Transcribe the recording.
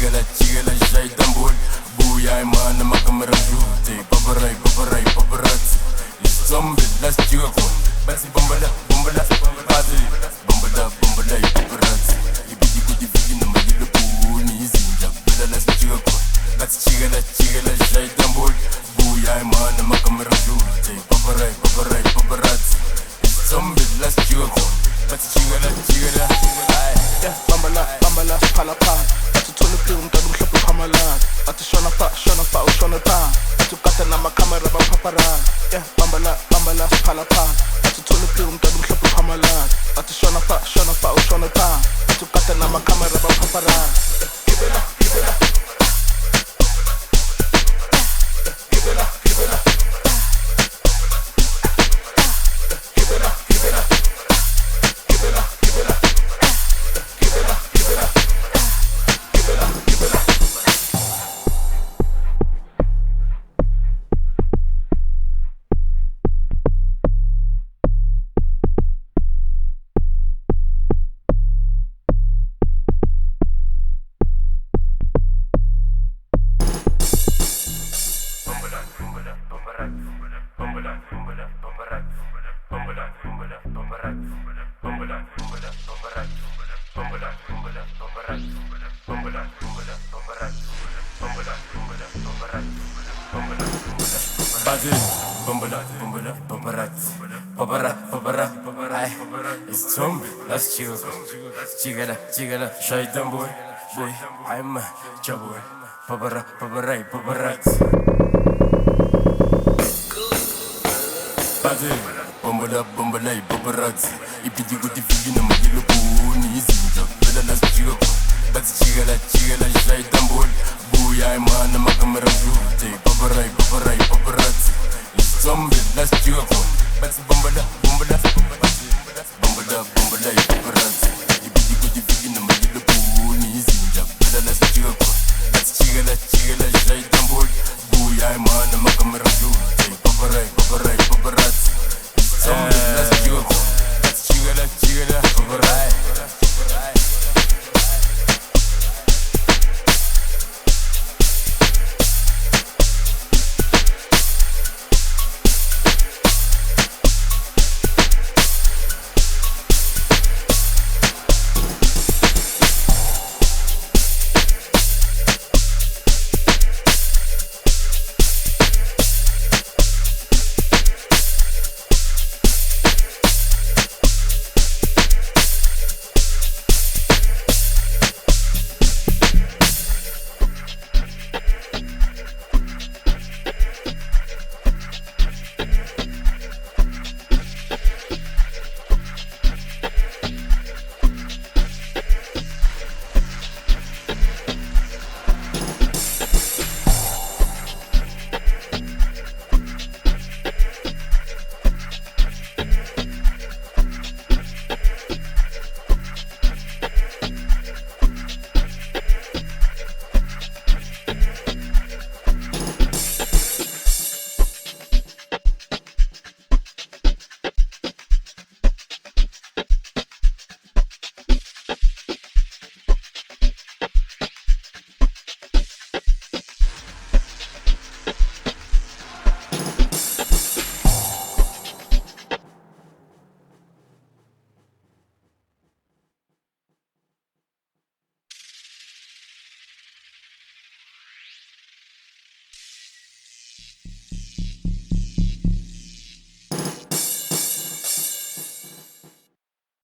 jigala shaitan boy buya mana makamera jute paparai paparazzi zombie las chiga ko basi bombala basi bombala paparazzi ibidi kudi fiki na magilo puni zinja bela las chiga ko basi jigala shaitan boy buya mana makamera jute paparai paparazzi zombie las chiga ko basi jigala yeah bambala phala athi thola phi umntwana umhlophe uhamala athi shona fa ushona pa athi ukata namakhamera bapaparazzi yeah bambala phala athi thola phi umntwana umhlophe uhamala athi shona fa ushona pa athi ukata namakhamera bapaparazzi gibela It's zombie, let's chill. Jigala, shaitan boy, I'm a trouble. Paparazzi. Basi, bombala, paparazzi. Ibidi kudi fiki na magilo